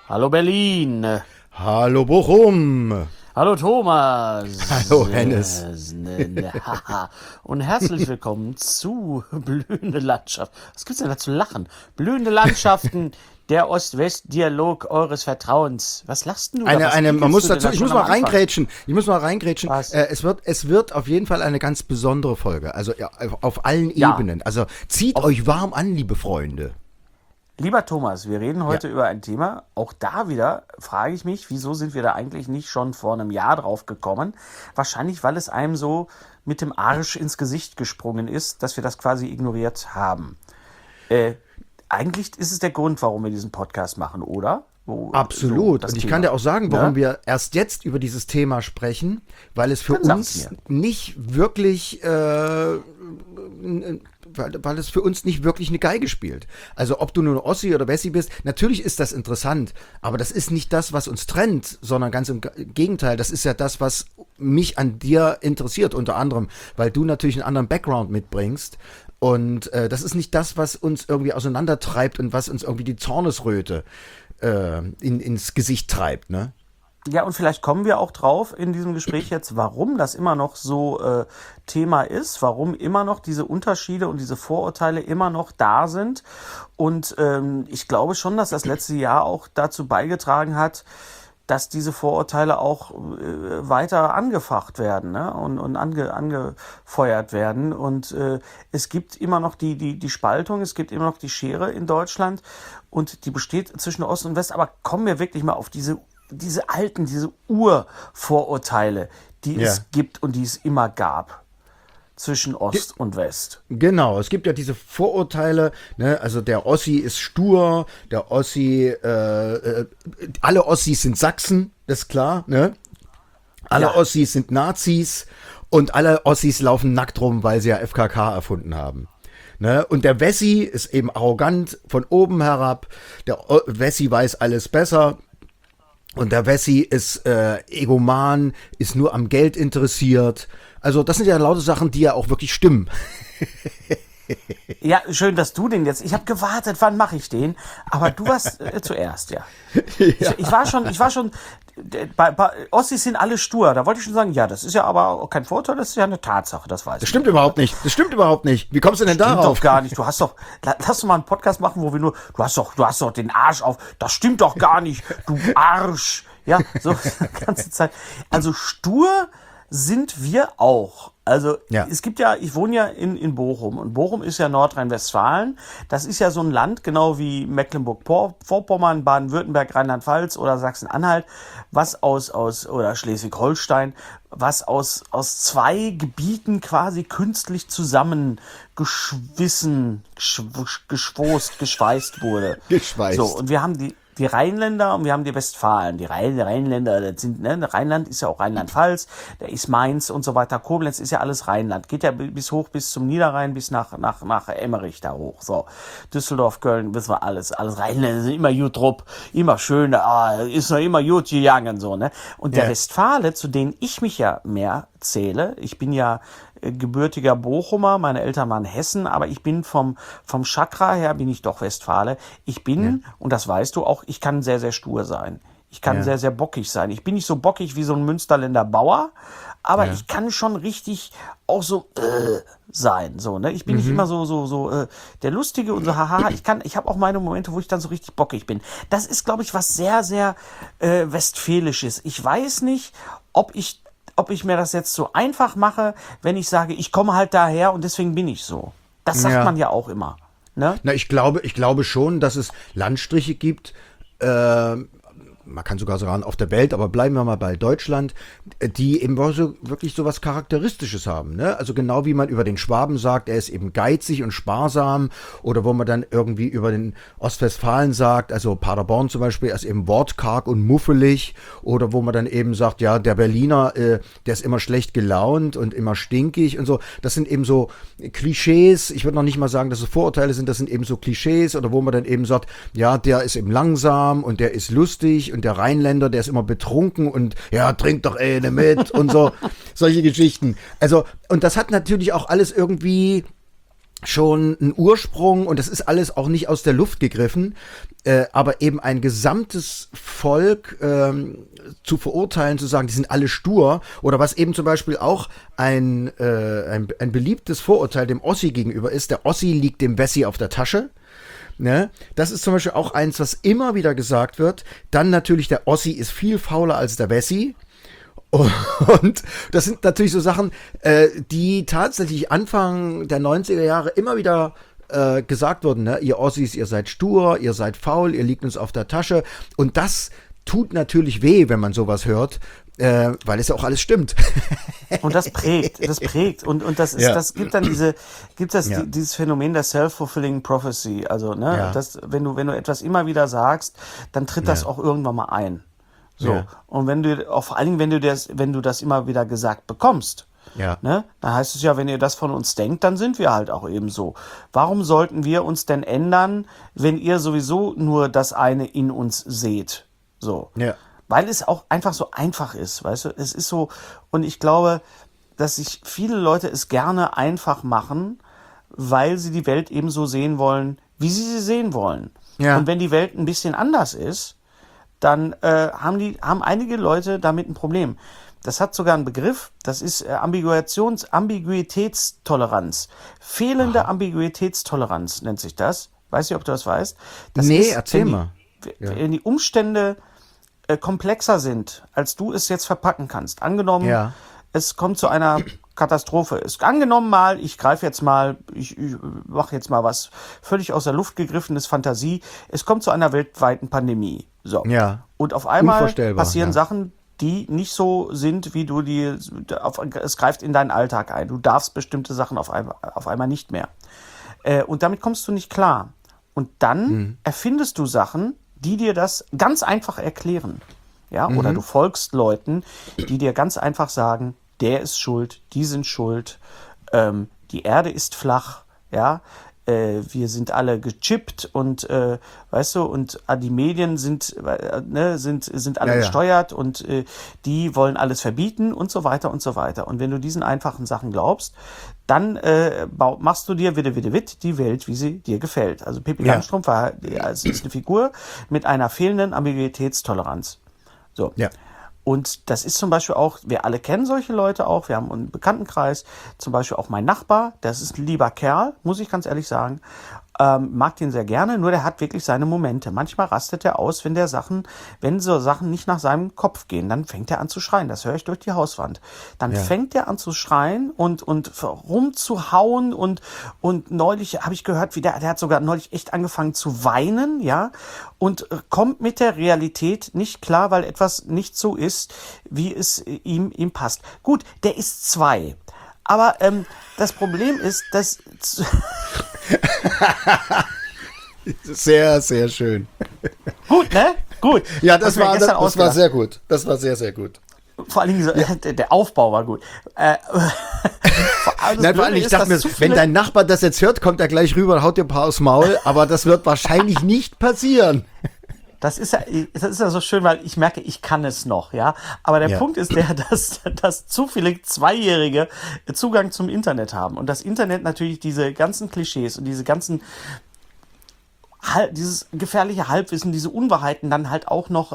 Hallo Berlin. Hallo Bochum. Hallo Thomas. Hallo Hennes. Und herzlich willkommen zu Blühende Landschaft. Was gibt's denn da zu lachen? Blühende Landschaften, der Ost-West-Dialog eures Vertrauens. Was lachst denn du da? Man muss dazu, ich muss mal reingrätschen. Was? Es wird auf jeden Fall eine ganz besondere Folge. Also ja, auf allen Ebenen. Also zieht euch warm an, liebe Freunde. Lieber Thomas, wir reden heute über ein Thema. Auch da wieder frage ich mich, wieso sind wir da eigentlich nicht schon vor einem Jahr drauf gekommen? Wahrscheinlich, weil es einem so mit dem Arsch ins Gesicht gesprungen ist, dass wir das quasi ignoriert haben. Eigentlich ist es der Grund, warum wir diesen Podcast machen, oder? Absolut. Und ich kann dir auch sagen, warum wir erst jetzt über dieses Thema sprechen, weil es für uns nicht wirklich weil es für uns nicht wirklich eine Geige spielt. Also ob du nur Ossi oder Wessi bist, natürlich ist das interessant, aber das ist nicht das, was uns trennt, sondern ganz im Gegenteil, das ist ja das, was mich an dir interessiert, unter anderem, weil du natürlich einen anderen Background mitbringst und das ist nicht das, was uns irgendwie auseinandertreibt und was uns irgendwie die Zornesröte ins Gesicht treibt, ne? Ja, und vielleicht kommen wir auch drauf in diesem Gespräch jetzt, warum das immer noch so Thema ist, warum immer noch diese Unterschiede und diese Vorurteile immer noch da sind. Und ich glaube schon, dass das letzte Jahr auch dazu beigetragen hat, dass diese Vorurteile auch weiter angefacht werden, ne? und angefeuert werden. Und es gibt immer noch die Spaltung, es gibt immer noch die Schere in Deutschland und die besteht zwischen Ost und West. Aber kommen wir wirklich mal auf diese alten, diese Urvorurteile, die es gibt und die es immer gab zwischen Ost und West. Genau, es gibt ja diese Vorurteile, ne? Also der Ossi ist stur, der Ossi, alle Ossis sind Sachsen, das ist klar, ne? Alle Ossis sind Nazis und alle Ossis laufen nackt rum, weil sie ja FKK erfunden haben. Ne? Und der Wessi ist eben arrogant von oben herab, der Wessi weiß alles besser. Und der Wessi ist egoman, ist nur am Geld interessiert. Also das sind ja lauter Sachen, die ja auch wirklich stimmen. Ja, schön, dass du den jetzt... Ich habe gewartet, wann mache ich den? Aber du warst zuerst, ja. Ich war schon... Bei Ossis sind alle stur. Da wollte ich schon sagen, ja, das ist ja aber auch kein Vorteil, das ist ja eine Tatsache, das weiß ich. Das stimmt überhaupt nicht. Das stimmt überhaupt nicht. Wie kommst du denn darauf? Stimmt doch gar nicht. Du hast doch... Lass doch mal einen Podcast machen, wo wir nur... Du hast doch den Arsch auf. Das stimmt doch gar nicht, du Arsch. Ja, so die ganze Zeit. Also stur sind wir auch. Also es gibt ja, ich wohne ja in Bochum und Bochum ist ja Nordrhein-Westfalen. Das ist ja so ein Land, genau wie Mecklenburg-Vorpommern, Baden-Württemberg, Rheinland-Pfalz oder Sachsen-Anhalt, was oder Schleswig-Holstein, was aus zwei Gebieten quasi künstlich geschweißt wurde. Geschweißt. So, und wir haben die Rheinländer und wir haben die Westfalen. Die Rheinländer, das sind, ne, Rheinland ist ja auch Rheinland-Pfalz, da ist Mainz und so weiter. Koblenz ist ja alles Rheinland. Geht ja bis zum Niederrhein, bis nach Emmerich da hoch. So. Düsseldorf, Köln, wissen wir alles. Alles Rheinländer sind immer gut drupp, immer schön, ist noch immer gut gegangen, so, ne. Und der Westfale, zu denen ich mich ja mehr zähle, ich bin ja gebürtiger Bochumer, meine Eltern waren Hessen, aber ich bin vom Chakra her bin ich doch Westfale. Ich bin, und das weißt du auch, ich kann sehr, sehr stur sein. Ich kann sehr, sehr bockig sein. Ich bin nicht so bockig wie so ein Münsterländer Bauer, aber ich kann schon richtig auch so sein. So, ne? Ich bin nicht immer so der Lustige und so, haha. Ich habe auch meine Momente, wo ich dann so richtig bockig bin. Das ist, glaube ich, was sehr, sehr Westfälisches. Ich weiß nicht, ob ich mir das jetzt so einfach mache, wenn ich sage, ich komme halt daher und deswegen bin ich so. Das sagt man ja auch immer. Ne? Na, ich glaube schon, dass es Landstriche gibt, man kann sogar sagen auf der Welt, aber bleiben wir mal bei Deutschland, die eben wirklich so was Charakteristisches haben. Ne? Also genau wie man über den Schwaben sagt, er ist eben geizig und sparsam, oder wo man dann irgendwie über den Ostwestfalen sagt, also Paderborn zum Beispiel, er ist eben wortkarg und muffelig, oder wo man dann eben sagt, ja, der Berliner, der ist immer schlecht gelaunt und immer stinkig und so. Das sind eben so Klischees, ich würde noch nicht mal sagen, dass es Vorurteile sind, das sind eben so Klischees, oder wo man dann eben sagt, ja, der ist eben langsam und der ist lustig und der Rheinländer, der ist immer betrunken und ja, trink doch eine mit und so, solche Geschichten. Also, und das hat natürlich auch alles irgendwie schon ein Ursprung und das ist alles auch nicht aus der Luft gegriffen, aber eben ein gesamtes Volk zu verurteilen, zu sagen, die sind alle stur oder was eben zum Beispiel auch ein beliebtes Vorurteil dem Ossi gegenüber ist, der Ossi liegt dem Wessi auf der Tasche. Ne? Das ist zum Beispiel auch eins, was immer wieder gesagt wird. Dann natürlich, der Ossi ist viel fauler als der Wessi. Und das sind natürlich so Sachen, die tatsächlich Anfang der 90er Jahre immer wieder gesagt wurden. Ne? Ihr Ossis, ihr seid stur, ihr seid faul, ihr liegt uns auf der Tasche. Und das tut natürlich weh, wenn man sowas hört, weil es ja auch alles stimmt. Und das prägt. Und das ist, das gibt dann dieses Phänomen der self-fulfilling prophecy. Also, ne, wenn du etwas immer wieder sagst, dann tritt das auch irgendwann mal ein. So. Ja. Und wenn du, auch vor allen Dingen, wenn du das immer wieder gesagt bekommst, ne, dann heißt es ja, wenn ihr das von uns denkt, dann sind wir halt auch eben so. Warum sollten wir uns denn ändern, wenn ihr sowieso nur das eine in uns seht? So. Ja. Weil es auch einfach so einfach ist, weißt du? Es ist so, und ich glaube, dass sich viele Leute es gerne einfach machen, weil sie die Welt eben so sehen wollen, wie sie sehen wollen. Ja. Und wenn die Welt ein bisschen anders ist, dann haben einige Leute damit ein Problem. Das hat sogar einen Begriff, das ist Ambiguitätstoleranz. Fehlende Ambiguitätstoleranz nennt sich das. Weiß nicht, ob du das weißt. Erzähl mal. Wenn die Umstände komplexer sind, als du es jetzt verpacken kannst. Angenommen, es kommt zu einer Katastrophe. Angenommen mal, ich mache jetzt mal was völlig aus der Luft gegriffenes Fantasie. Es kommt zu einer weltweiten Pandemie. So. Ja. Und auf einmal passieren Sachen, die nicht so sind, wie du es greift in deinen Alltag ein. Du darfst bestimmte Sachen auf einmal nicht mehr. Und damit kommst du nicht klar. Und dann erfindest du Sachen, die dir das ganz einfach erklären. Ja, oder du folgst Leuten, die dir ganz einfach sagen, der ist schuld, die sind schuld, die Erde ist flach, ja, wir sind alle gechippt und weißt du, und die Medien sind alle gesteuert und die wollen alles verbieten und so weiter und so weiter. Und wenn du diesen einfachen Sachen glaubst, dann machst du dir die Welt, wie sie dir gefällt. Also Pippi Langstrumpf ist eine Figur mit einer fehlenden Ambiguitätstoleranz. So. Ja. Und das ist zum Beispiel auch, wir alle kennen solche Leute auch, wir haben einen Bekanntenkreis, zum Beispiel auch mein Nachbar, das ist ein lieber Kerl, muss ich ganz ehrlich sagen, mag den sehr gerne, nur der hat wirklich seine Momente. Manchmal rastet er aus, wenn so Sachen nicht nach seinem Kopf gehen, dann fängt er an zu schreien, das höre ich durch die Hauswand. Dann fängt er an zu schreien und rumzuhauen und neulich habe ich gehört, der hat sogar neulich echt angefangen zu weinen, ja, und kommt mit der Realität nicht klar, weil etwas nicht so ist, wie es ihm passt. Gut, der ist 2. Aber das Problem ist, dass... Sehr, sehr schön. Gut, ne? Gut. Ja, das war sehr gut. Das war sehr, sehr gut. Vor allen Dingen, der Aufbau war gut. Nein, vor allem, ich dachte mir, wenn dein Nachbar das jetzt hört, kommt er gleich rüber und haut dir ein paar aufs Maul, aber das wird wahrscheinlich nicht passieren. Das ist ja so schön, weil ich merke, ich kann es noch, ja. Aber der Punkt ist der, dass zu viele Zweijährige Zugang zum Internet haben. Und das Internet natürlich diese ganzen Klischees und diese ganzen dieses gefährliche Halbwissen, diese Unwahrheiten dann halt auch noch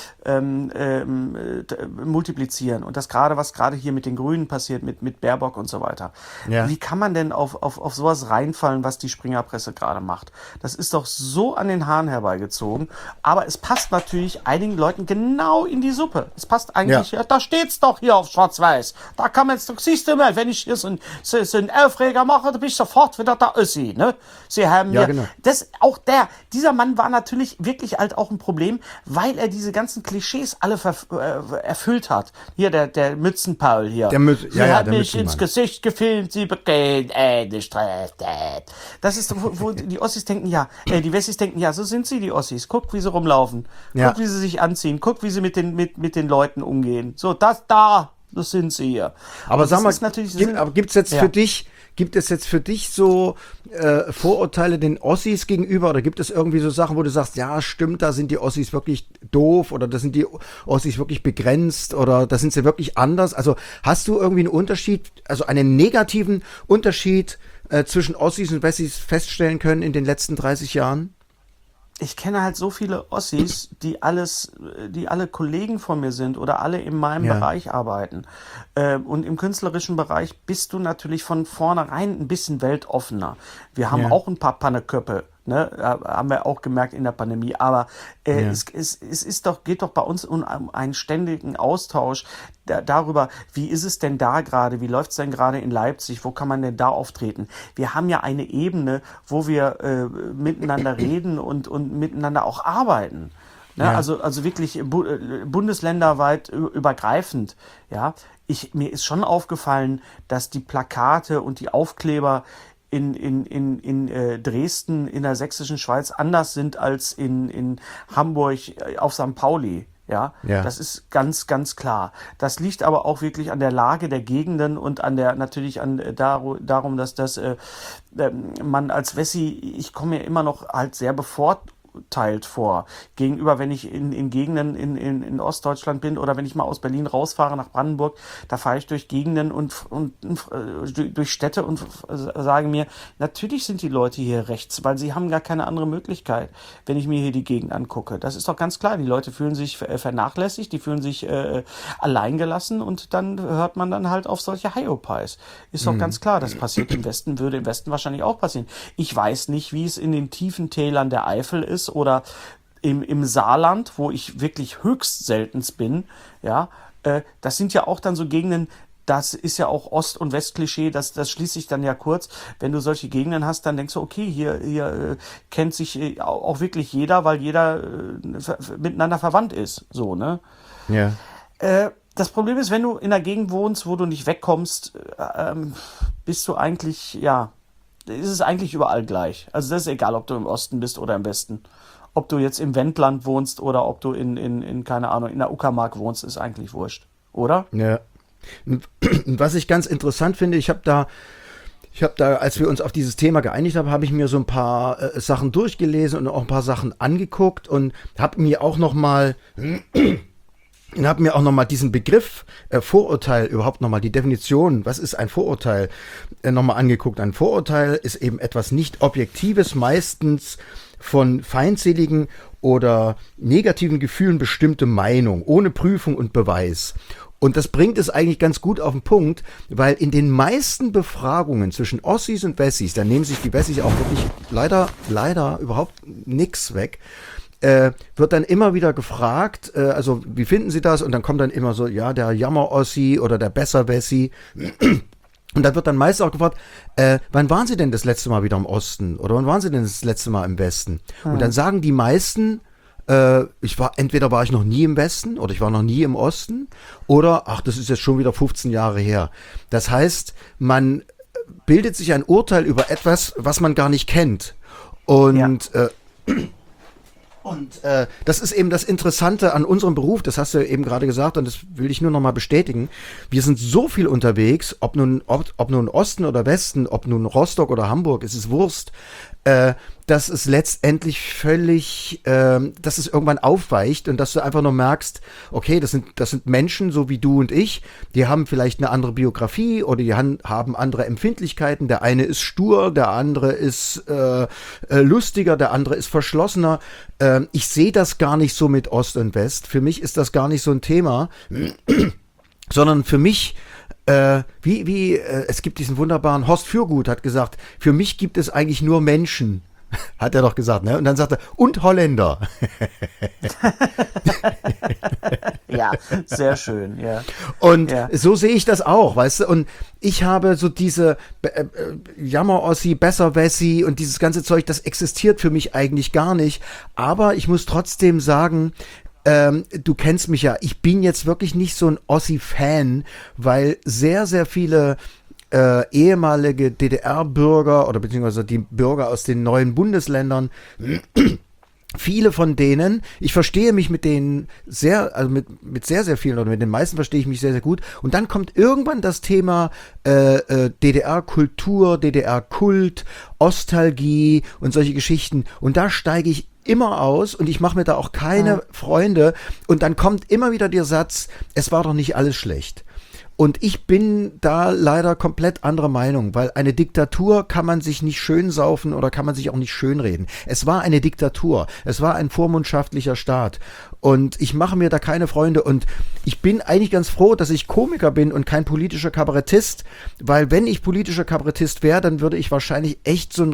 multiplizieren. Und das was gerade hier mit den Grünen passiert, mit Baerbock und so weiter. Ja. Wie kann man denn auf sowas reinfallen, was die Springerpresse gerade macht? Das ist doch so an den Haaren herbeigezogen. Aber es passt natürlich einigen Leuten genau in die Suppe. Es passt eigentlich, da steht's doch hier auf Schwarz-Weiß. Da kann man jetzt, siehst du mal, wenn ich hier so einen Aufreger mache, dann bin ich sofort wieder der Össi, ne? Sie haben genau. Dieser Mann war natürlich wirklich halt auch ein Problem, weil er diese ganzen Klischees alle erfüllt hat. Hier der Mützenpaul hier. Sie hat mich ins Gesicht gefilmt, sie begehen eine Straftat. Das ist, wo die Ossis denken, die Wessis denken, so sind sie, die Ossis. Guck, wie sie rumlaufen. Guck, wie sie sich anziehen. Guck, wie sie mit den Leuten umgehen. So, das sind sie hier. Aber sag mal, gibt es jetzt für dich so Vorurteile den Ossis gegenüber oder gibt es irgendwie so Sachen, wo du sagst, ja stimmt, da sind die Ossis wirklich doof oder da sind die Ossis wirklich begrenzt oder da sind sie wirklich anders? Also hast du irgendwie einen Unterschied, also einen negativen Unterschied zwischen Ossis und Wessis feststellen können in den letzten 30 Jahren? Ich kenne halt so viele Ossis, die alle Kollegen von mir sind oder alle in meinem Ja, Bereich arbeiten. Und im künstlerischen Bereich bist du natürlich von vornherein ein bisschen weltoffener. Wir haben ja, auch ein paar Panneköpfe, ne? Haben wir auch gemerkt in der Pandemie. Aber ja, es ist doch, geht doch bei uns um einen ständigen Austausch darüber, wie ist es denn da gerade, wie läuft es denn gerade in Leipzig, wo kann man denn da auftreten? Wir haben ja eine Ebene, wo wir miteinander reden und miteinander auch arbeiten. Ne? ja, Also wirklich bundesländerweit übergreifend. Ja? Mir ist schon aufgefallen, dass die Plakate und die Aufkleber in Dresden, in der sächsischen Schweiz, anders sind als in Hamburg auf St. Pauli. Ja, ja. das ist ganz, ganz klar. Das liegt aber auch wirklich an der Lage der Gegenden und natürlich darum, dass man als Wessi, ich komme mir immer noch halt sehr bevorteilt vor. Gegenüber, wenn ich in Gegenden in Ostdeutschland bin oder wenn ich mal aus Berlin rausfahre nach Brandenburg, da fahre ich durch Gegenden und durch Städte und sage mir, natürlich sind die Leute hier rechts, weil sie haben gar keine andere Möglichkeit, wenn ich mir hier die Gegend angucke. Das ist doch ganz klar. Die Leute fühlen sich vernachlässigt, die fühlen sich alleingelassen und dann hört man dann halt auf solche Hyopies. Ist doch ganz klar, das passiert im Westen, würde im Westen wahrscheinlich auch passieren. Ich weiß nicht, wie es in den tiefen Tälern der Eifel ist oder im Saarland, wo ich wirklich höchst seltens bin, ja, das sind ja auch dann so Gegenden, das ist ja auch Ost- und West-Klischee, das schließt sich dann ja kurz. Wenn du solche Gegenden hast, dann denkst du, okay, hier kennt sich auch wirklich jeder, weil jeder miteinander verwandt ist, so, ne? Ja. Das Problem ist, wenn du in einer Gegend wohnst, wo du nicht wegkommst, bist du eigentlich, ja, ist es eigentlich überall gleich. Also das ist egal, ob du im Osten bist oder im Westen. Ob du jetzt im Wendland wohnst oder ob du keine Ahnung, in der Uckermark wohnst, ist eigentlich wurscht. Oder? Ja. Und was ich ganz interessant finde, ich habe da, als wir uns auf dieses Thema geeinigt haben, habe ich mir so ein paar Sachen durchgelesen und auch ein paar Sachen angeguckt und habe mir auch noch mal diesen Begriff Vorurteil, überhaupt noch mal die Definition, was ist ein Vorurteil, noch mal angeguckt. Ein Vorurteil ist eben etwas nicht Objektives, meistens von feindseligen oder negativen Gefühlen bestimmte Meinung, ohne Prüfung und Beweis. Und das bringt es eigentlich ganz gut auf den Punkt, weil in den meisten Befragungen zwischen Ossis und Wessis, da nehmen sich die Wessis auch wirklich leider überhaupt nix weg, wird dann immer wieder gefragt, also wie finden Sie das? Und dann kommt dann immer so, ja, der Jammer-Ossi oder der Besser-Wessi. Und dann wird dann meist auch gefragt, wann waren Sie denn das letzte Mal wieder im Osten? Oder wann waren Sie denn das letzte Mal im Westen? Und dann sagen die meisten, entweder war ich noch nie im Westen oder ich war noch nie im Osten oder, ach, das ist jetzt schon wieder 15 Jahre her. Das heißt, man bildet sich ein Urteil über etwas, was man gar nicht kennt. Und Ja. Das ist eben das Interessante an unserem Beruf, das hast du eben gerade gesagt und das will ich nur noch mal bestätigen. Wir sind so viel unterwegs, ob nun Osten oder Westen, ob nun Rostock oder Hamburg, es ist Wurst, dass es letztendlich völlig, dass es irgendwann aufweicht und dass du einfach nur merkst, okay, das sind Menschen, so wie du und ich, die haben vielleicht eine andere Biografie oder die haben andere Empfindlichkeiten. Der eine ist stur, der andere ist lustiger, der andere ist verschlossener. Ich sehe das gar nicht so mit Ost und West. Für mich ist das gar nicht so ein Thema, sondern für mich es gibt diesen wunderbaren, Horst Fürgut hat gesagt, für mich gibt es eigentlich nur Menschen, hat er doch gesagt, ne? Und dann sagt er, und Holländer. Ja, sehr schön, ja. Und Ja. so sehe ich das auch, weißt du? Und ich habe so diese Jammer-Ossi, Besser-Wessi und dieses ganze Zeug, das existiert für mich eigentlich gar nicht. Aber ich muss trotzdem sagen, du kennst mich ja, ich bin jetzt wirklich nicht so ein Ossi-Fan, weil sehr, sehr viele ehemalige DDR-Bürger oder beziehungsweise die Bürger aus den neuen Bundesländern, viele von denen, ich verstehe mich mit denen mit sehr, sehr vielen oder mit den meisten verstehe ich mich sehr, sehr gut. Und dann kommt irgendwann das Thema DDR-Kultur, DDR-Kult, Ostalgie und solche Geschichten. Und da steige ich immer aus und ich mache mir da auch keine Freunde. Und dann kommt immer wieder der Satz, es war doch nicht alles schlecht. Und ich bin da leider komplett anderer Meinung, weil eine Diktatur kann man sich nicht schön saufen oder kann man sich auch nicht schönreden. Es war eine Diktatur, es war ein vormundschaftlicher Staat und ich mache mir da keine Freunde und ich bin eigentlich ganz froh, dass ich Komiker bin und kein politischer Kabarettist, weil wenn ich politischer Kabarettist wäre, dann würde ich wahrscheinlich echt so ein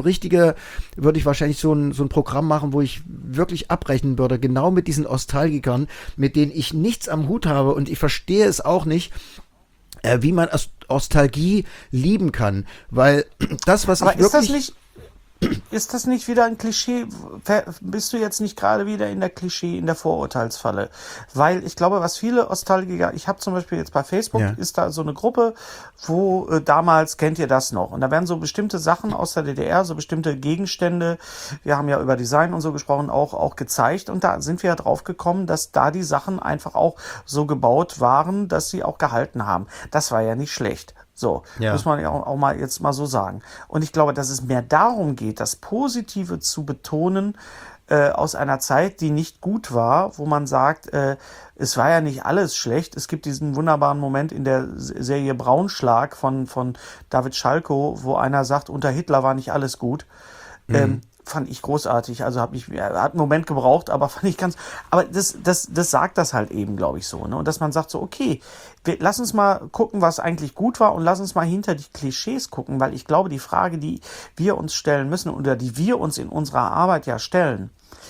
Programm machen, wo ich wirklich abrechnen würde, genau mit diesen Nostalgikern, mit denen ich nichts am Hut habe und ich verstehe es auch nicht, wie man Nostalgie lieben kann, weil das, was Aber ich wirklich... ist das nicht wieder ein Klischee? Bist du jetzt nicht gerade wieder in der Vorurteilsfalle? Weil ich glaube, was viele Nostalgiker, ich habe zum Beispiel jetzt bei Facebook, ist da so eine Gruppe, wo damals, kennt ihr das noch? Und da werden so bestimmte Sachen aus der DDR, so bestimmte Gegenstände, wir haben ja über Design und so gesprochen, auch gezeigt. Und da sind wir ja drauf gekommen, dass da die Sachen einfach auch so gebaut waren, dass sie auch gehalten haben. Das war ja nicht schlecht. So, muss man ja auch mal jetzt mal so sagen. Und ich glaube, dass es mehr darum geht, das Positive zu betonen aus einer Zeit, die nicht gut war, wo man sagt, es war ja nicht alles schlecht. Es gibt diesen wunderbaren Moment in der Serie Braunschlag von David Schalko, wo einer sagt, unter Hitler war nicht alles gut. Fand ich großartig, also hat einen Moment gebraucht, aber fand ich aber das sagt das halt eben, glaube ich, so, ne? Und dass man sagt so, okay, lass uns mal gucken, was eigentlich gut war und lass uns mal hinter die Klischees gucken, weil ich glaube, die Frage, die wir uns stellen müssen oder die wir uns in unserer Arbeit ja stellen,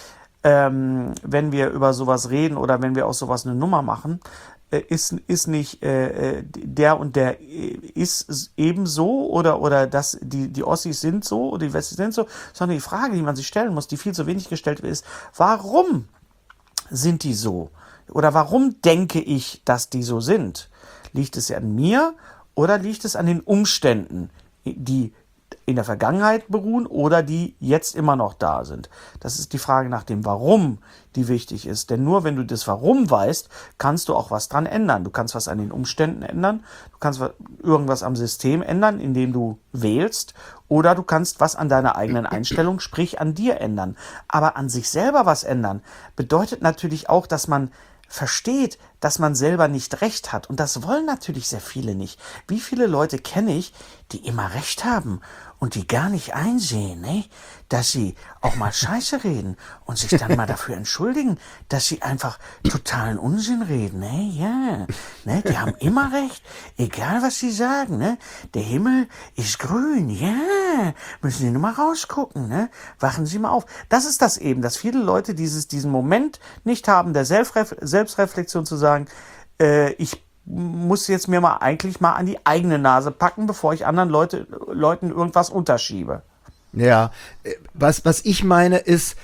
wenn wir über sowas reden oder wenn wir aus sowas eine Nummer machen, ist nicht der und der ist ebenso oder dass die Ossis sind so oder die Wessis sind so, sondern die Frage, die man sich stellen muss, die viel zu wenig gestellt wird, ist, warum sind die so? Oder warum denke ich, dass die so sind? Liegt es an mir oder liegt es an den Umständen, die in der Vergangenheit beruhen oder die jetzt immer noch da sind? Das ist die Frage nach dem Warum, die wichtig ist. Denn nur wenn du das Warum weißt, kannst du auch was dran ändern. Du kannst was an den Umständen ändern, du kannst irgendwas am System ändern, indem du wählst, oder du kannst was an deiner eigenen Einstellung, sprich an dir ändern. Aber an sich selber was ändern bedeutet natürlich auch, dass man versteht, dass man selber nicht recht hat. Und das wollen natürlich sehr viele nicht. Wie viele Leute kenne ich, die immer recht haben und die gar nicht einsehen, ne? Dass sie auch mal Scheiße reden und sich dann mal dafür entschuldigen, dass sie einfach totalen Unsinn reden, ne? Ja, ne? Die haben immer recht, egal was sie sagen, ne? Der Himmel ist grün, ja, müssen Sie nur mal rausgucken, ne? Wachen Sie mal auf. Das ist das eben, dass viele Leute diesen Moment nicht haben, der Selbstreflexion zu sagen, ich muss jetzt mir mal eigentlich mal an die eigene Nase packen, bevor ich anderen Leuten irgendwas unterschiebe. Ja, was ich meine ist,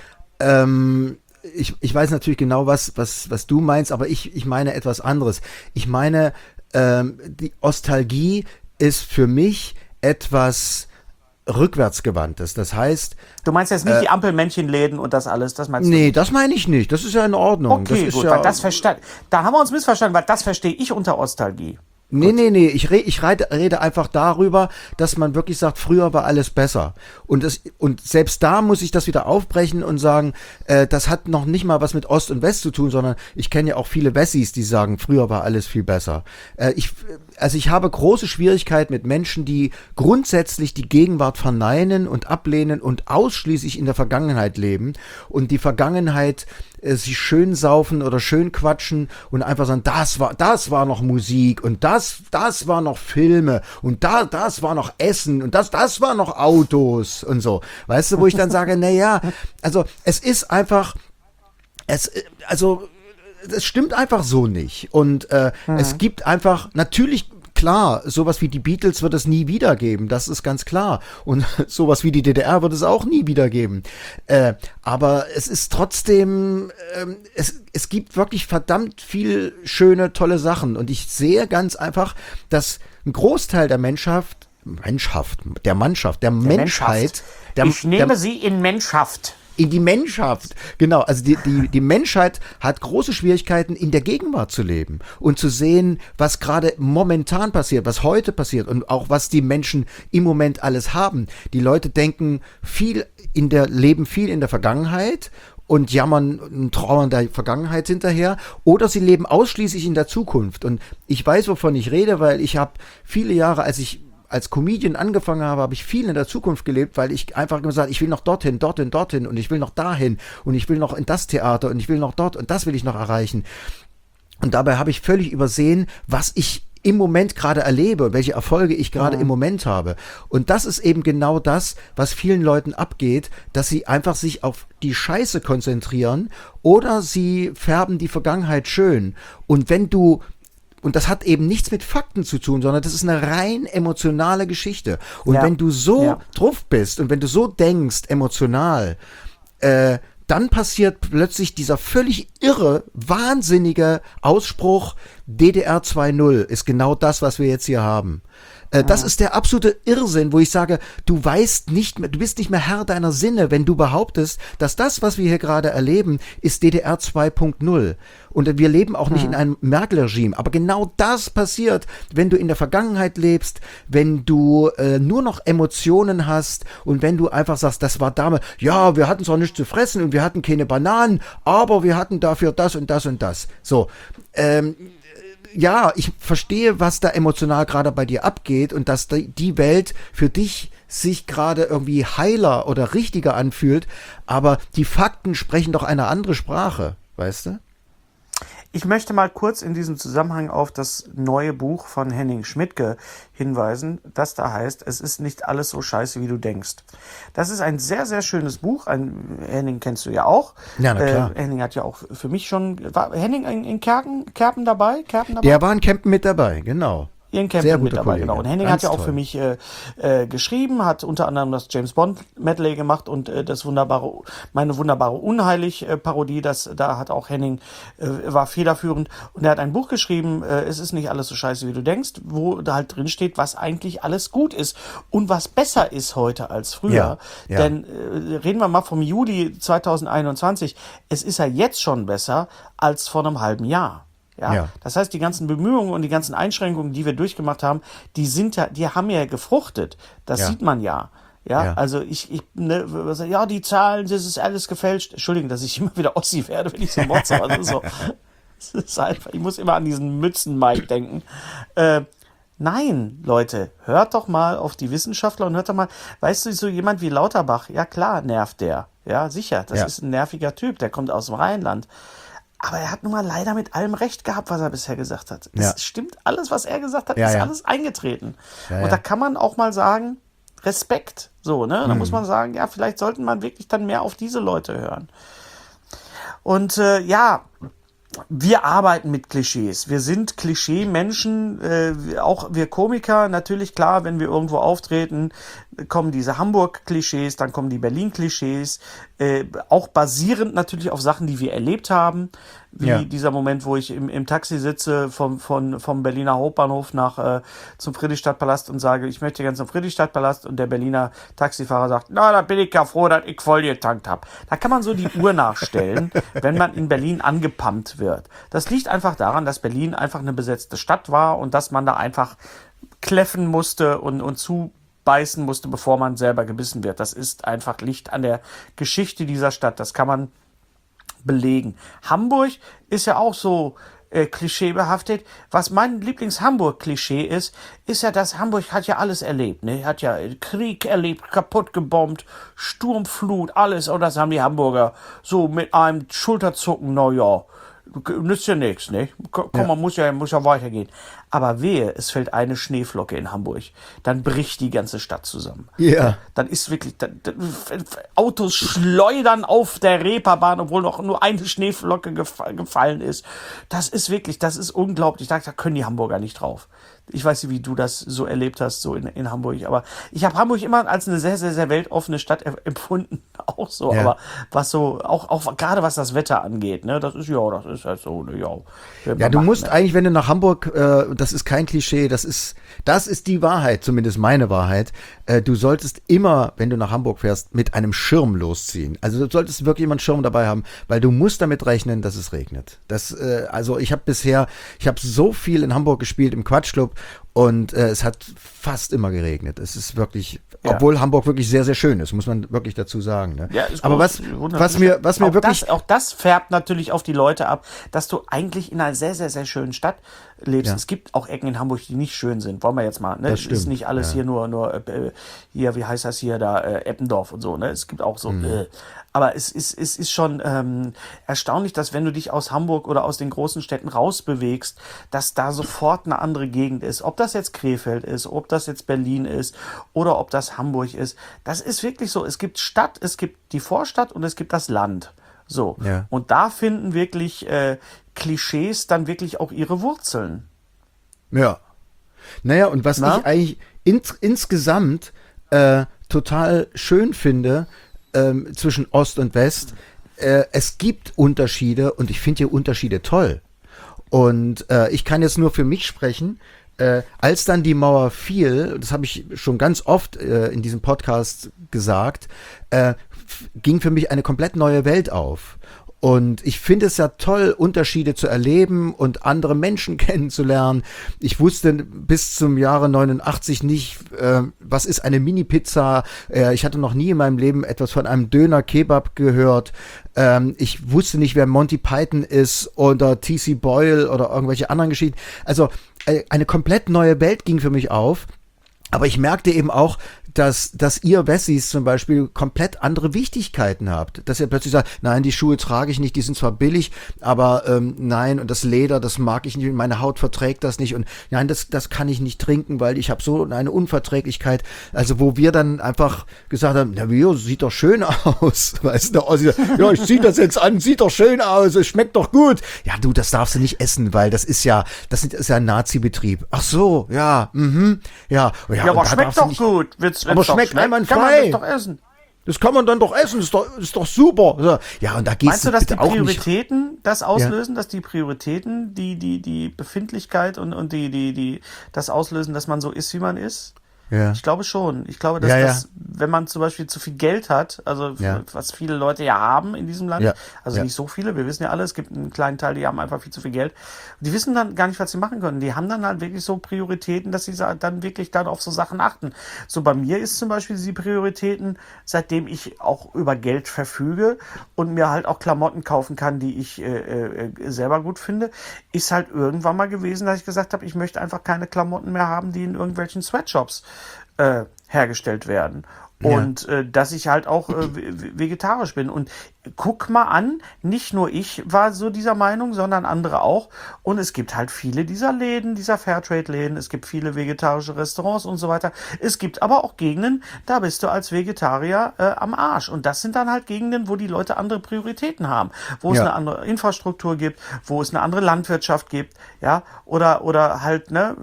ich weiß natürlich genau, was du meinst, aber ich meine etwas anderes. Ich meine, die Nostalgie ist für mich etwas Rückwärtsgewandtes. Das heißt... Du meinst jetzt nicht die Ampelmännchenläden und das alles, das meinst du? Nee, das meine ich nicht. Das ist ja in Ordnung. Okay, das gut, ist ja, weil da haben wir uns missverstanden, weil das verstehe ich unter Nostalgie. Nee. Ich rede einfach darüber, dass man wirklich sagt, früher war alles besser. Und selbst da muss ich das wieder aufbrechen und sagen, das hat noch nicht mal was mit Ost und West zu tun, sondern ich kenne ja auch viele Wessis, die sagen, früher war alles viel besser. Ich habe große Schwierigkeiten mit Menschen, die grundsätzlich die Gegenwart verneinen und ablehnen und ausschließlich in der Vergangenheit leben und die Vergangenheit sich schön saufen oder schön quatschen und einfach sagen, das war noch Musik und das war noch Filme und das war noch Essen und das war noch Autos und so. Weißt du, wo ich dann sage, naja, also es ist einfach, das stimmt einfach so nicht. Und es gibt einfach, natürlich, klar, sowas wie die Beatles wird es nie wieder geben, das ist ganz klar. Und sowas wie die DDR wird es auch nie wieder geben. Aber es ist trotzdem, es gibt wirklich verdammt viel schöne, tolle Sachen. Und ich sehe ganz einfach, dass ein Großteil der Menschheit, Ich nehme sie in Menschhaft. In die Menschheit, genau. Also die Menschheit hat große Schwierigkeiten, in der Gegenwart zu leben und zu sehen, was gerade momentan passiert, was heute passiert und auch was die Menschen im Moment alles haben. Die Leute leben viel in der Vergangenheit und jammern und trauern der Vergangenheit hinterher, oder sie leben ausschließlich in der Zukunft. Und ich weiß, wovon ich rede, weil ich habe viele Jahre, als ich als Comedian angefangen habe ich viel in der Zukunft gelebt, weil ich einfach gesagt habe, ich will noch dorthin und ich will noch dahin und ich will noch in das Theater und ich will noch dort und das will ich noch erreichen. Und dabei habe ich völlig übersehen, was ich im Moment gerade erlebe, welche Erfolge ich gerade im Moment habe. Und das ist eben genau das, was vielen Leuten abgeht, dass sie einfach sich auf die Scheiße konzentrieren oder sie färben die Vergangenheit schön. Und und das hat eben nichts mit Fakten zu tun, sondern das ist eine rein emotionale Geschichte. Und wenn du so drauf bist und wenn du so denkst, emotional, dann passiert plötzlich dieser völlig irre, wahnsinnige Ausspruch, DDR 2.0 ist genau das, was wir jetzt hier haben. Das ist der absolute Irrsinn, wo ich sage, du bist nicht mehr Herr deiner Sinne, wenn du behauptest, dass das, was wir hier gerade erleben, ist DDR 2.0. Und wir leben auch nicht in einem Merkel-Regime. Aber genau das passiert, wenn du in der Vergangenheit lebst, wenn du nur noch Emotionen hast und wenn du einfach sagst, das war damals, ja, wir hatten zwar nichts zu fressen und wir hatten keine Bananen, aber wir hatten dafür das und das und das. So, ja, ich verstehe, was da emotional gerade bei dir abgeht und dass die Welt für dich sich gerade irgendwie heiler oder richtiger anfühlt, aber die Fakten sprechen doch eine andere Sprache, weißt du? Ich möchte mal kurz in diesem Zusammenhang auf das neue Buch von Henning Schmidtke hinweisen, das da heißt, es ist nicht alles so scheiße, wie du denkst. Das ist ein sehr, sehr schönes Buch. Henning kennst du ja auch. Ja, na klar. Henning hat ja auch für mich schon, war Henning in Kerpen dabei? Der war in Campen mit dabei, genau. Ian Campbell mit dabei, genau. Und Henning hat ja auch für mich geschrieben, hat unter anderem das James Bond Medley gemacht und meine wunderbare Unheilig-Parodie, da hat auch Henning, war federführend. Und er hat ein Buch geschrieben, es ist nicht alles so scheiße, wie du denkst, wo da halt drin steht, was eigentlich alles gut ist und was besser ist heute als früher. Ja. Denn reden wir mal vom Juli 2021, es ist ja jetzt schon besser als vor einem halben Jahr. Ja. Das heißt, die ganzen Bemühungen und die ganzen Einschränkungen, die wir durchgemacht haben, die haben ja gefruchtet. Das sieht man ja. Ja, also die Zahlen, das ist alles gefälscht. Entschuldigung, dass ich immer wieder Ossi werde, wenn ich so motze. Also das ist einfach, ich muss immer an diesen Mützen-Mike denken. Nein, Leute, hört doch mal auf die Wissenschaftler und hört doch mal, weißt du, so jemand wie Lauterbach, ja klar, nervt der. Ja, sicher, das ist ein nerviger Typ, der kommt aus dem Rheinland. Aber er hat nun mal leider mit allem recht gehabt, was er bisher gesagt hat. Es stimmt, alles, was er gesagt hat, ist alles eingetreten. Und da kann man auch mal sagen, Respekt. So, ne? Da muss man sagen, ja, vielleicht sollte man wirklich dann mehr auf diese Leute hören. Und wir arbeiten mit Klischees. Wir sind Klischee-Menschen, auch wir Komiker, natürlich klar, wenn wir irgendwo auftreten, kommen diese Hamburg-Klischees, dann kommen die Berlin-Klischees, auch basierend natürlich auf Sachen, die wir erlebt haben, wie dieser Moment, wo ich im Taxi sitze vom Berliner Hauptbahnhof zum Friedrichstadtpalast und sage, ich möchte gerne zum Friedrichstadtpalast und der Berliner Taxifahrer sagt, na, da bin ich ja froh, dass ich voll getankt habe. Da kann man so die Uhr nachstellen, wenn man in Berlin angepumpt wird. Das liegt einfach daran, dass Berlin einfach eine besetzte Stadt war und dass man da einfach kläffen musste und zubeißen musste, bevor man selber gebissen wird. Das ist einfach Licht an der Geschichte dieser Stadt. Das kann man belegen. Hamburg ist ja auch so klischeebehaftet. Was mein Lieblings-Hamburg-Klischee ist ja, dass Hamburg hat ja alles erlebt. Ne? Hat ja Krieg erlebt, kaputt gebombt, Sturmflut, alles. Und das haben die Hamburger so mit einem Schulterzucken, nützt ja nichts, ne? Komm, man muss ja weitergehen. Aber wehe, es fällt eine Schneeflocke in Hamburg, dann bricht die ganze Stadt zusammen. Ja. Dann ist wirklich, Autos schleudern auf der Reeperbahn, obwohl noch nur eine Schneeflocke gefallen ist. Das ist unglaublich. Da können die Hamburger nicht drauf. Ich weiß nicht, wie du das so erlebt hast, so in Hamburg. Aber ich habe Hamburg immer als eine sehr, sehr, sehr weltoffene Stadt empfunden. Auch so. Ja. Aber was so, auch gerade was das Wetter angeht, ne, das ist halt so, Ja, du musst eigentlich, wenn du nach Hamburg, das ist kein Klischee, das ist die Wahrheit, zumindest meine Wahrheit. Du solltest immer, wenn du nach Hamburg fährst, mit einem Schirm losziehen. Also du solltest wirklich immer einen Schirm dabei haben, weil du musst damit rechnen, dass es regnet. Ich habe so viel in Hamburg gespielt, im Quatschclub. und es hat fast immer geregnet. Es ist wirklich, obwohl Hamburg wirklich sehr, sehr schön ist, muss man wirklich dazu sagen. Ne? Ja, ist aber groß, was mir auch wirklich... auch das färbt natürlich auf die Leute ab, dass du eigentlich in einer sehr, sehr, sehr schönen Stadt lebst. Ja. Es gibt auch Ecken in Hamburg, die nicht schön sind. Wollen wir jetzt mal, ne? Das stimmt, Ist nicht alles hier nur hier, wie heißt das hier, da Eppendorf und so, ne? Es gibt auch so, aber es ist schon erstaunlich, dass wenn du dich aus Hamburg oder aus den großen Städten rausbewegst, dass da sofort eine andere Gegend ist. Ob das jetzt Krefeld ist, ob das jetzt Berlin ist oder ob das Hamburg ist. Das ist wirklich so. Es gibt Stadt, es gibt die Vorstadt und es gibt das Land. So. Ja. Und da finden wirklich Klischees dann wirklich auch ihre Wurzeln. Ja. Naja, und was ich eigentlich insgesamt total schön finde, zwischen Ost und West, es gibt Unterschiede und ich finde die Unterschiede toll. Und ich kann jetzt nur für mich sprechen, als dann die Mauer fiel, das habe ich schon ganz oft in diesem Podcast gesagt, ging für mich eine komplett neue Welt auf. Und ich finde es ja toll, Unterschiede zu erleben und andere Menschen kennenzulernen. Ich wusste bis zum Jahre 89 nicht, was ist eine Mini-Pizza. Ich hatte noch nie in meinem Leben etwas von einem Döner-Kebab gehört. Ich wusste nicht, wer Monty Python ist oder T.C. Boyle oder irgendwelche anderen Geschichten. Also eine komplett neue Welt ging für mich auf. Aber ich merkte eben auch, dass ihr Wessis zum Beispiel komplett andere Wichtigkeiten habt. Dass ihr plötzlich sagt, nein, die Schuhe trage ich nicht, die sind zwar billig, aber nein, und das Leder, das mag ich nicht, meine Haut verträgt das nicht und nein, das kann ich nicht trinken, weil ich habe so eine Unverträglichkeit. Also wo wir dann einfach gesagt haben, na wie, sieht doch schön aus. Weißt du, ja, ich zieh das jetzt an, sieht doch schön aus, es schmeckt doch gut. Ja, du, das darfst du nicht essen, weil das ist ja ein Nazi-Betrieb. Ach so, ja, ja. Ja, aber schmeckt doch gut. Aber schmeckt einwandfrei. Kann man das doch essen. Das kann man dann doch essen, ist doch super. Ja, und da gehst Meinst du, dass die auch Prioritäten das auslösen, dass die Prioritäten die Befindlichkeit und das auslösen, dass man so ist, wie man ist? Ja. Ich glaube schon. Ich glaube, dass das, wenn man zum Beispiel zu viel Geld hat, also was viele Leute ja haben in diesem Land, also nicht so viele, wir wissen ja alle, es gibt einen kleinen Teil, die haben einfach viel zu viel Geld. Die wissen dann gar nicht, was sie machen können. Die haben dann halt wirklich so Prioritäten, dass sie dann wirklich dann auf so Sachen achten. So bei mir ist zum Beispiel die Prioritäten, seitdem ich auch über Geld verfüge und mir halt auch Klamotten kaufen kann, die ich selber gut finde, ist halt irgendwann mal gewesen, dass ich gesagt habe, ich möchte einfach keine Klamotten mehr haben, die in irgendwelchen Sweatshops hergestellt werden. Und dass ich halt auch vegetarisch bin. Und guck mal an, nicht nur ich war so dieser Meinung, sondern andere auch. Und es gibt halt viele dieser Läden, dieser Fairtrade-Läden. Es gibt viele vegetarische Restaurants und so weiter. Es gibt aber auch Gegenden, da bist du als Vegetarier am Arsch. Und das sind dann halt Gegenden, wo die Leute andere Prioritäten haben. Wo es eine andere Infrastruktur gibt, wo es eine andere Landwirtschaft gibt. Ja, oder halt, ne,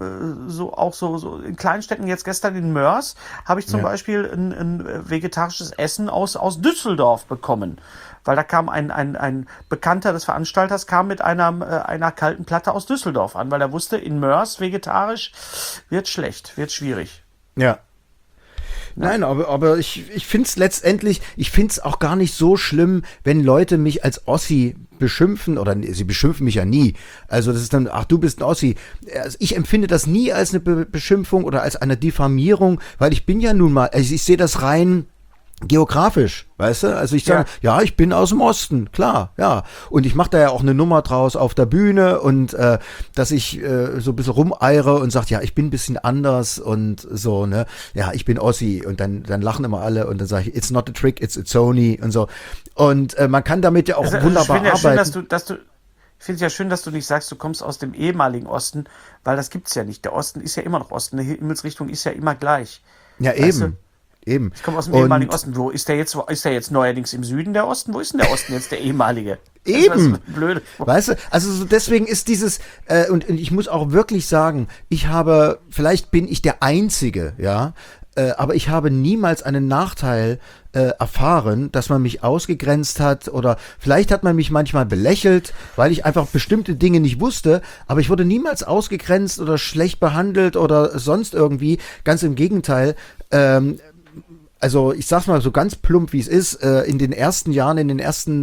so in Kleinstädten, jetzt gestern in Mörs, habe ich zum Beispiel ein vegetarisches Essen aus Düsseldorf bekommen. Weil da kam ein Bekannter des Veranstalters kam mit einer kalten Platte aus Düsseldorf an, weil er wusste, in Mörs vegetarisch wird schlecht, wird schwierig. Ja. Nein, aber ich finde es letztendlich, ich finde es auch gar nicht so schlimm, wenn Leute mich als Ossi beschimpfen, oder sie beschimpfen mich ja nie. Also das ist dann, ach, du bist ein Ossi. Also ich empfinde das nie als eine Beschimpfung oder als eine Diffamierung, weil ich bin ja nun mal, also ich sehe das rein geografisch, weißt du? Also ich sage, ja, ich bin aus dem Osten, klar, ja. Und ich mache da ja auch eine Nummer draus auf der Bühne und dass ich so ein bisschen rumeire und sage, ja, ich bin ein bisschen anders und so, ne? Ja, ich bin Ossi und dann lachen immer alle und dann sage ich, it's not a trick, it's a Sony und so. Und man kann damit ja auch wunderbar arbeiten. Ich finde es ja schön, dass du nicht sagst, du kommst aus dem ehemaligen Osten, weil das gibt's ja nicht. Der Osten ist ja immer noch Osten, die Himmelsrichtung ist ja immer gleich. Ja, eben. Eben. Ich komme aus dem ehemaligen Osten. Wo ist der jetzt? Ist der jetzt neuerdings im Süden, der Osten? Wo ist denn der Osten jetzt, der ehemalige? Eben. Blöd. Weißt du, also so deswegen ist dieses, und ich muss auch wirklich sagen, vielleicht bin ich der Einzige, ja, aber ich habe niemals einen Nachteil erfahren, dass man mich ausgegrenzt hat oder vielleicht hat man mich manchmal belächelt, weil ich einfach bestimmte Dinge nicht wusste, aber ich wurde niemals ausgegrenzt oder schlecht behandelt oder sonst irgendwie, ganz im Gegenteil. Also ich sag's mal so ganz plump, wie es ist, in den ersten Jahren, in den ersten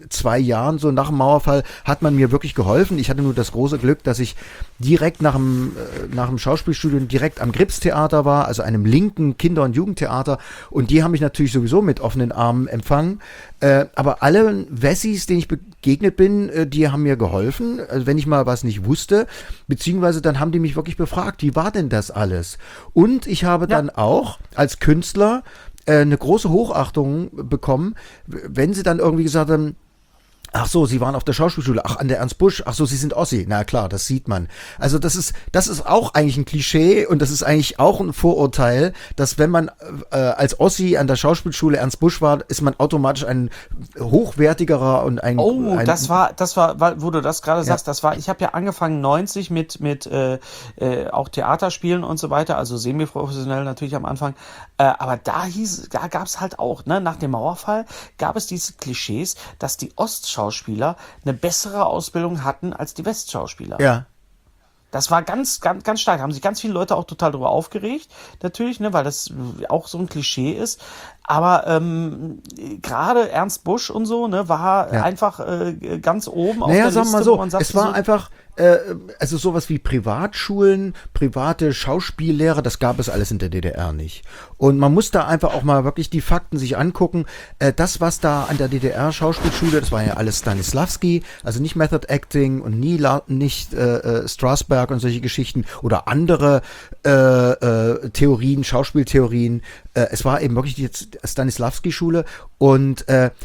2 Jahren, so nach dem Mauerfall, hat man mir wirklich geholfen. Ich hatte nur das große Glück, dass ich direkt nach dem Schauspielstudium direkt am Gripstheater war, also einem linken Kinder- und Jugendtheater. Und die haben mich natürlich sowieso mit offenen Armen empfangen. Aber alle Wessis, denen ich begegnet bin, die haben mir geholfen, also wenn ich mal was nicht wusste, beziehungsweise dann haben die mich wirklich befragt, wie war denn das alles? Und ich habe dann auch als Künstler eine große Hochachtung bekommen, wenn sie dann irgendwie gesagt haben, ach so, Sie waren auf der Schauspielschule, ach, an der Ernst Busch, ach so, Sie sind Ossi. Na klar, das sieht man. Also das ist auch eigentlich ein Klischee und das ist eigentlich auch ein Vorurteil, dass wenn man als Ossi an der Schauspielschule Ernst Busch war, ist man automatisch ein hochwertigerer und ein... Das war, wo du das gerade sagst, ich habe ja angefangen 90 mit auch Theaterspielen und so weiter, also semi-professionell natürlich am Anfang, aber da gab es halt auch, ne, nach dem Mauerfall gab es diese Klischees, dass die Ostschauspieler eine bessere Ausbildung hatten als die Westschauspieler. Ja. Das war ganz, ganz, ganz stark. Da haben sich ganz viele Leute auch total darüber aufgeregt, natürlich, ne, weil das auch so ein Klischee ist. Aber gerade Ernst Busch und so, ne, war einfach ganz oben auf der Liste. Sagen wir mal so, wo man sagt, es war einfach, also sowas wie Privatschulen, private Schauspiellehrer, das gab es alles in der DDR nicht. Und man muss da einfach auch mal wirklich die Fakten sich angucken. Das, was da an der DDR-Schauspielschule, das war ja alles Stanislavski, also nicht Method Acting und nicht Strasberg und solche Geschichten oder andere Theorien, Schauspieltheorien. Es war eben wirklich die Stanislavski-Schule und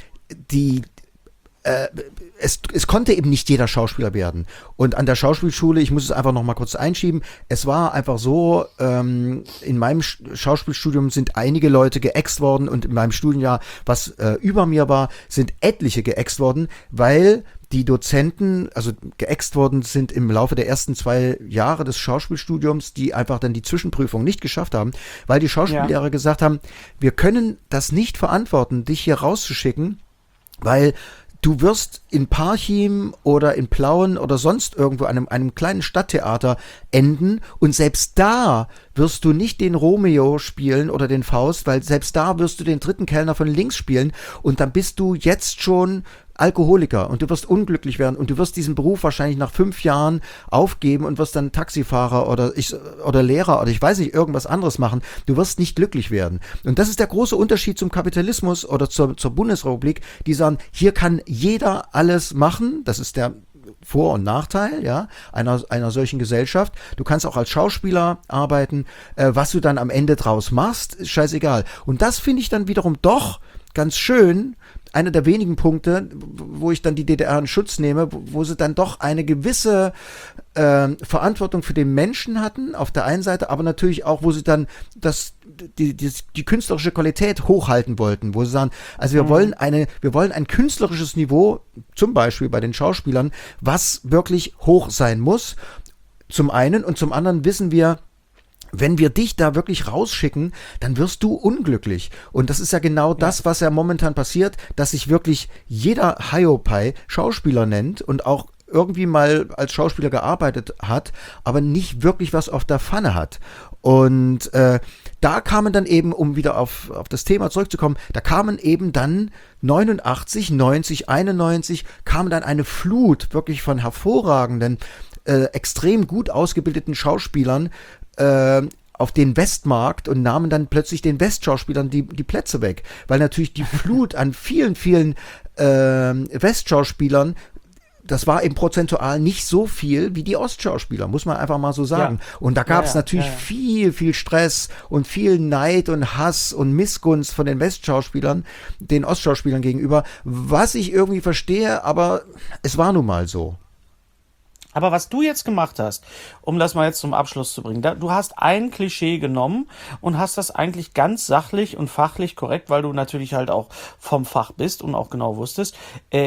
es konnte eben nicht jeder Schauspieler werden. Und an der Schauspielschule, ich muss es einfach noch mal kurz einschieben, es war einfach so, in meinem Schauspielstudium sind einige Leute geäxt worden und in meinem Studienjahr, was über mir war, sind etliche geäxt worden, weil die Dozenten, also geäxt worden sind im Laufe der ersten 2 Jahre des Schauspielstudiums, die einfach dann die Zwischenprüfung nicht geschafft haben, weil die Schauspiellehrer gesagt haben, wir können das nicht verantworten, dich hier rauszuschicken, weil du wirst in Parchim oder in Plauen oder sonst irgendwo einem kleinen Stadttheater enden und selbst da wirst du nicht den Romeo spielen oder den Faust, weil selbst da wirst du den dritten Kellner von links spielen und dann bist du jetzt schon Alkoholiker und du wirst unglücklich werden und du wirst diesen Beruf wahrscheinlich nach 5 Jahren aufgeben und wirst dann Taxifahrer oder Lehrer oder ich weiß nicht, irgendwas anderes machen. Du wirst nicht glücklich werden. Und das ist der große Unterschied zum Kapitalismus oder zur Bundesrepublik, die sagen, hier kann jeder alles machen. Das ist der Vor- und Nachteil, ja, einer solchen Gesellschaft. Du kannst auch als Schauspieler arbeiten. Was du dann am Ende draus machst, ist scheißegal. Und das finde ich dann wiederum doch ganz schön, einer der wenigen Punkte, wo ich dann die DDR in Schutz nehme, wo sie dann doch eine gewisse Verantwortung für den Menschen hatten, auf der einen Seite, aber natürlich auch, wo sie dann die künstlerische Qualität hochhalten wollten, wo sie sagen, also wir wollen ein künstlerisches Niveau, zum Beispiel bei den Schauspielern, was wirklich hoch sein muss, zum einen, und zum anderen wissen wir, wenn wir dich da wirklich rausschicken, dann wirst du unglücklich. Und das ist ja genau das, was ja momentan passiert, dass sich wirklich jeder Hiopai Schauspieler nennt und auch irgendwie mal als Schauspieler gearbeitet hat, aber nicht wirklich was auf der Pfanne hat. Und da kamen dann eben, um wieder auf das Thema zurückzukommen, da kamen eben dann 89, 90, 91, kam dann eine Flut wirklich von hervorragenden, extrem gut ausgebildeten Schauspielern auf den Westmarkt und nahmen dann plötzlich den Westschauspielern die Plätze weg. Weil natürlich die Flut an vielen, vielen Westschauspielern, das war eben prozentual nicht so viel wie die Ostschauspieler, muss man einfach mal so sagen. Ja. Und da gab es natürlich viel, viel Stress und viel Neid und Hass und Missgunst von den Westschauspielern, den Ostschauspielern gegenüber, was ich irgendwie verstehe, aber es war nun mal so. Aber was du jetzt gemacht hast, um das mal jetzt zum Abschluss zu bringen, du hast ein Klischee genommen und hast das eigentlich ganz sachlich und fachlich korrekt, weil du natürlich halt auch vom Fach bist und auch genau wusstest,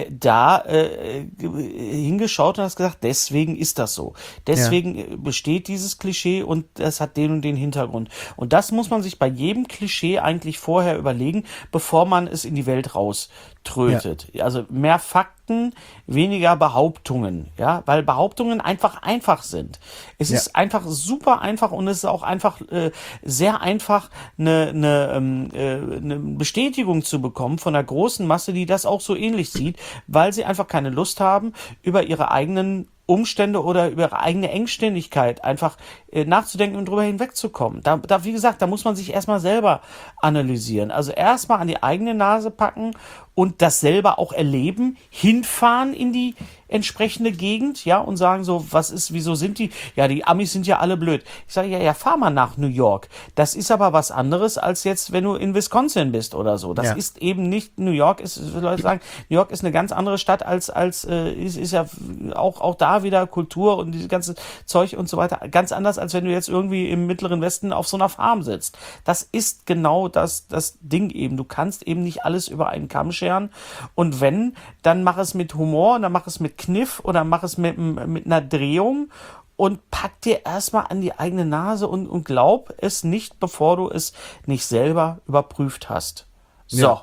hingeschaut und hast gesagt, deswegen ist das so. Deswegen besteht dieses Klischee und das hat den und den Hintergrund. Und das muss man sich bei jedem Klischee eigentlich vorher überlegen, bevor man es in die Welt raus trötet. Also mehr Fakten, weniger Behauptungen, ja, weil Behauptungen einfach sind. Es ist einfach super einfach und es ist auch einfach sehr einfach, eine Bestätigung zu bekommen von der großen Masse, die das auch so ähnlich sieht, weil sie einfach keine Lust haben, über ihre eigenen Umstände oder über ihre eigene Engständigkeit einfach nachzudenken und drüber hinwegzukommen. Wie gesagt, da muss man sich erstmal selber analysieren. Also erstmal an die eigene Nase packen und das selber auch erleben, hinfahren in die entsprechende Gegend, ja, und sagen so, wieso sind die, ja, die Amis sind ja alle blöd. Ich sage, ja, fahr mal nach New York. Das ist aber was anderes, als jetzt, wenn du in Wisconsin bist oder so. Das ist eben nicht, New York ist, Leute sagen, New York ist eine ganz andere Stadt ist ja auch da wieder Kultur und dieses ganze Zeug und so weiter, ganz anders, als wenn du jetzt irgendwie im Mittleren Westen auf so einer Farm sitzt. Das ist genau das Ding eben. Du kannst eben nicht alles über einen Kamm scheren und wenn, dann mach es mit Humor und dann mach es mit Kniff oder mach es mit einer Drehung und pack dir erstmal an die eigene Nase und glaub es nicht, bevor du es nicht selber überprüft hast. So. Ja.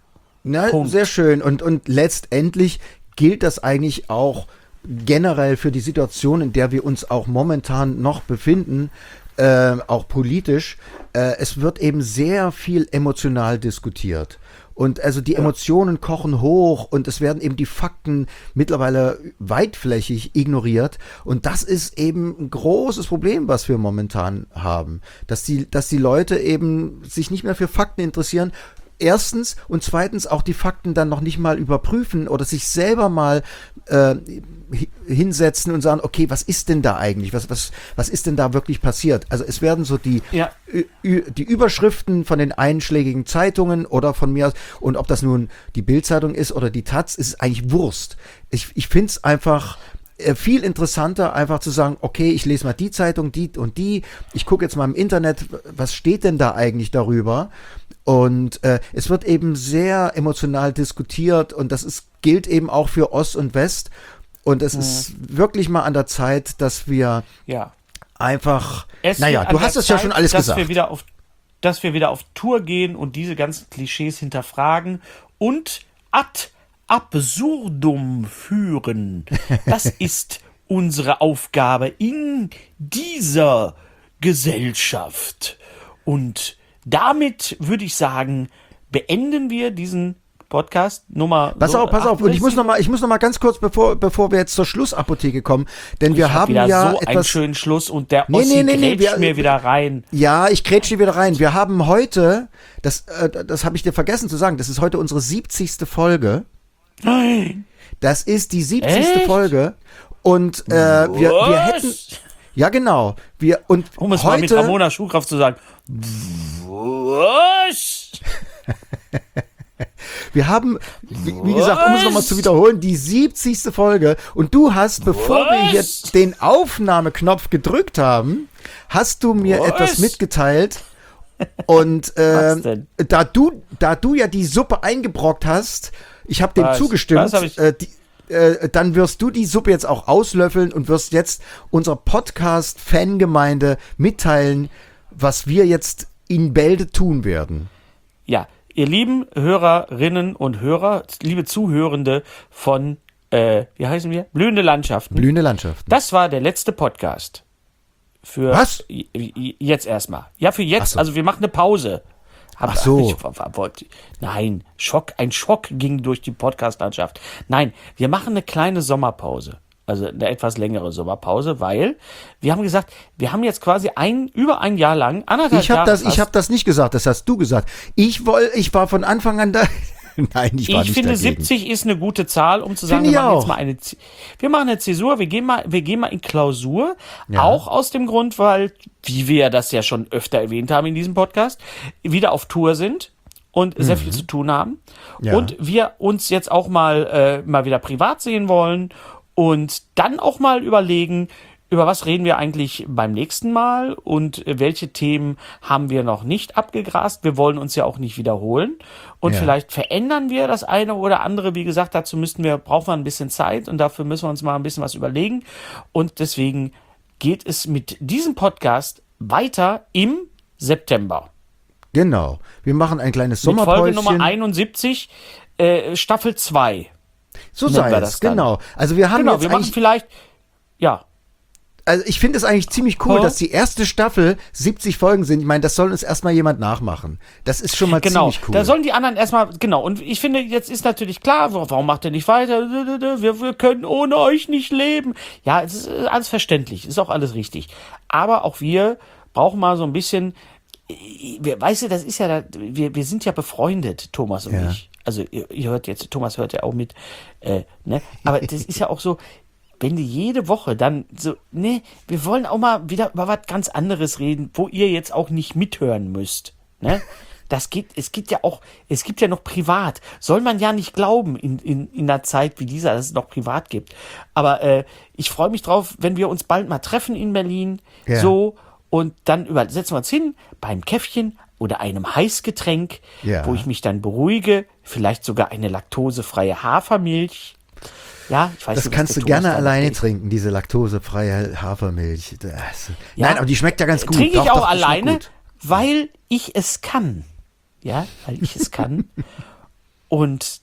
Na, sehr schön. Und letztendlich gilt das eigentlich auch generell für die Situation, in der wir uns auch momentan noch befinden, auch politisch. Es wird eben sehr viel emotional diskutiert. Und also die Emotionen kochen hoch und es werden eben die Fakten mittlerweile weitflächig ignoriert. Und das ist eben ein großes Problem, was wir momentan haben. Dass die Leute eben sich nicht mehr für Fakten interessieren. Erstens und zweitens auch die Fakten dann noch nicht mal überprüfen oder sich selber mal hinsetzen und sagen, okay, was ist denn da eigentlich? Was ist denn da wirklich passiert? Also es werden so die Überschriften von den einschlägigen Zeitungen oder von mir aus, und ob das nun die Bild-Zeitung ist oder die Taz, ist eigentlich Wurst. Ich finde es einfach viel interessanter, einfach zu sagen, okay, ich lese mal die Zeitung, die und die, ich gucke jetzt mal im Internet, was steht denn da eigentlich darüber? Und es wird eben sehr emotional diskutiert und gilt eben auch für Ost und West. Und es ist wirklich mal an der Zeit, dass wir einfach, du hast es ja schon alles gesagt. Dass wir wieder auf Tour gehen und diese ganzen Klischees hinterfragen und ad absurdum führen. Das ist unsere Aufgabe in dieser Gesellschaft. Und damit würde ich sagen, beenden wir diesen Podcast Nummer. Pass auf. Und ich muss noch mal ganz kurz, bevor wir jetzt zur Schlussapotheke kommen, denn wir haben ja so einen schönen Schluss und der Ossi grätscht mir wieder rein. Ja, ich grätsch dir wieder rein. Wir haben heute, das habe ich dir vergessen zu sagen, das ist heute unsere 70. Folge. Nein. Das ist die 70. Folge und wir hätten, ja genau, um es mal mit Ramona Schuhkraft zu sagen. Was? Wir haben, wie gesagt, um es nochmal zu wiederholen, die 70. Folge und du hast, bevor wir hier den Aufnahmeknopf gedrückt haben, hast du mir etwas mitgeteilt und da du ja die Suppe eingebrockt hast, ich habe dem zugestimmt, dann wirst du die Suppe jetzt auch auslöffeln und wirst jetzt unserer Podcast-Fangemeinde mitteilen, was wir jetzt in Bälde tun werden. Ja, ihr lieben Hörerinnen und Hörer, liebe Zuhörende von, wie heißen wir? Blühende Landschaften. Blühende Landschaften. Das war der letzte Podcast. Für was? Jetzt erstmal. Ja, für jetzt. So. Also wir machen eine Pause. Ach so. Nein, ein Schock ging durch die Podcast-Landschaft. Nein, wir machen eine kleine Sommerpause. Also eine etwas längere Sommerpause, weil wir haben gesagt, wir haben jetzt quasi über ein Jahr lang, anderthalb Jahre. Ich habe das nicht gesagt, das hast du gesagt. Ich war von Anfang an da. Nein, ich war nicht Ich finde, dagegen. 70 ist eine gute Zahl, um zu sagen, wir machen eine Zäsur, wir gehen mal in Klausur, auch aus dem Grund, weil, wie wir das ja schon öfter erwähnt haben in diesem Podcast, wieder auf Tour sind und sehr viel zu tun haben und wir uns jetzt auch mal wieder privat sehen wollen und dann auch mal überlegen, über was reden wir eigentlich beim nächsten Mal und welche Themen haben wir noch nicht abgegrast. Wir wollen uns ja auch nicht wiederholen und vielleicht verändern wir das eine oder andere. Wie gesagt, dazu brauchen wir ein bisschen Zeit und dafür müssen wir uns mal ein bisschen was überlegen. Und deswegen geht es mit diesem Podcast weiter im September. Genau. Wir machen ein kleines Sommerpäuschen. Mit Folge Nummer 71 Staffel 2. So nennen sei wir es, das dann. genau. Also wir haben Genau, jetzt wir machen eigentlich, vielleicht, ja, also ich finde es eigentlich ziemlich cool, Huh? dass die erste Staffel 70 Folgen sind. Ich meine, das soll uns erstmal jemand nachmachen. Das ist schon mal genau. ziemlich cool. Da sollen die anderen erstmal, genau. Und ich finde, jetzt ist natürlich klar, warum macht ihr nicht weiter? Wir können ohne euch nicht leben. Ja, es ist alles verständlich, ist auch alles richtig. Aber auch wir brauchen mal so ein bisschen, weißt du, das ist ja, wir sind ja befreundet, Thomas und Ja. ich. Also ihr hört jetzt, Thomas hört ja auch mit, ne? Aber das ist ja auch so, wenn die jede Woche dann so, ne, wir wollen auch mal wieder über was ganz anderes reden, wo ihr jetzt auch nicht mithören müsst, ne? Es gibt ja noch privat. Soll man ja nicht glauben in einer Zeit wie dieser, dass es noch privat gibt. Aber ich freue mich drauf, wenn wir uns bald mal treffen in Berlin, Ja. so, und dann setzen wir uns hin beim Käffchen oder einem Heißgetränk, Ja. wo ich mich dann beruhige, vielleicht sogar eine laktosefreie Hafermilch. Ja, ich weiß Das nicht, was kannst der du Thomas gerne da alleine macht. trinken, diese laktosefreie Hafermilch. Ja. Nein, aber die schmeckt ja ganz gut. Trinke ich Doch, auch doch, die schmeckt alleine, gut. weil ich es kann. Ja, weil ich es kann. Und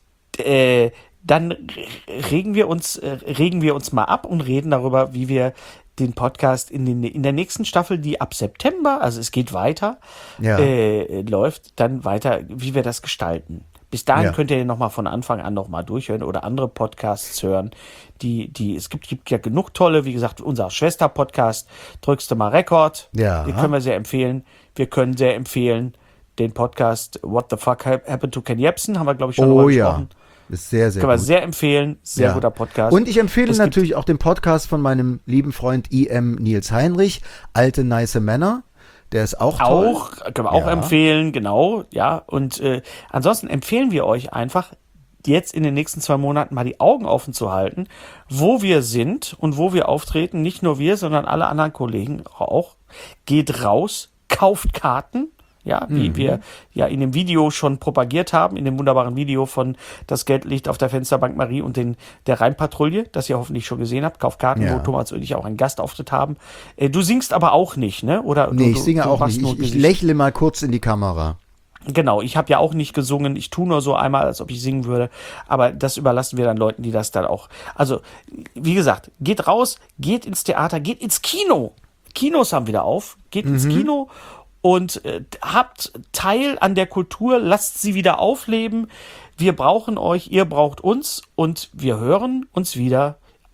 dann regen wir uns mal ab und reden darüber, wie wir den Podcast in der nächsten Staffel, die ab September, also es geht weiter, Ja. läuft, dann weiter, wie wir das gestalten. Bis dahin Ja. könnt ihr nochmal von Anfang an nochmal durchhören oder andere Podcasts hören. Es gibt ja genug tolle, wie gesagt, unser Schwester-Podcast, Drückst du mal Rekord. Ja. Den können wir sehr empfehlen. Wir können sehr empfehlen den Podcast What the Fuck Happened to Ken Jebsen, haben wir, glaube ich, schon Oh drüber ja, gesprochen. ist sehr, sehr Können wir gut. sehr empfehlen. Sehr Ja. guter Podcast. Und ich empfehle Es gibt- natürlich auch den Podcast von meinem lieben Freund IM Nils Heinrich, Alte Nice Männer. Der ist auch toll. Auch, können wir auch Ja. empfehlen, genau, ja. Und ansonsten empfehlen wir euch einfach, jetzt in den nächsten 2 Monaten mal die Augen offen zu halten, wo wir sind und wo wir auftreten. Nicht nur wir, sondern alle anderen Kollegen auch. Geht raus, kauft Karten. Ja, wie wir ja in dem Video schon propagiert haben, in dem wunderbaren Video von Das Geld liegt auf der Fensterbank Marie und der Rheinpatrouille, das ihr hoffentlich schon gesehen habt. Kauft Karten, Ja. wo Thomas und ich auch einen Gastauftritt haben. Du singst aber auch nicht, ne? Oder Nee, du, ich singe du auch machst nicht. nur Ich Gesicht. lächle mal kurz in die Kamera. Genau, ich habe ja auch nicht gesungen. Ich tue nur so einmal, als ob ich singen würde. Aber das überlassen wir dann Leuten, die das dann auch. Also, wie gesagt, geht raus, geht ins Theater, geht ins Kino. Kinos haben wieder auf. Geht ins Kino und habt Teil an der Kultur. Lasst sie wieder aufleben. Wir brauchen euch, ihr braucht uns. Und wir hören uns wieder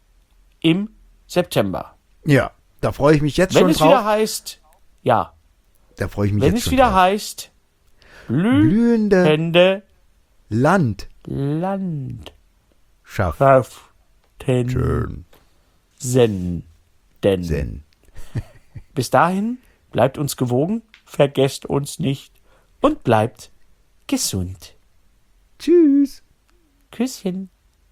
im September. Ja, da freue ich mich jetzt Wenn schon es wieder drauf. heißt, ja, Da freue ich mich wenn jetzt es schon wieder drauf. heißt, Blühende Hände Land Land schafft. Kraften Schön. senden. Zen. Bis dahin, bleibt uns gewogen, vergesst uns nicht und bleibt gesund. Tschüss. Küsschen.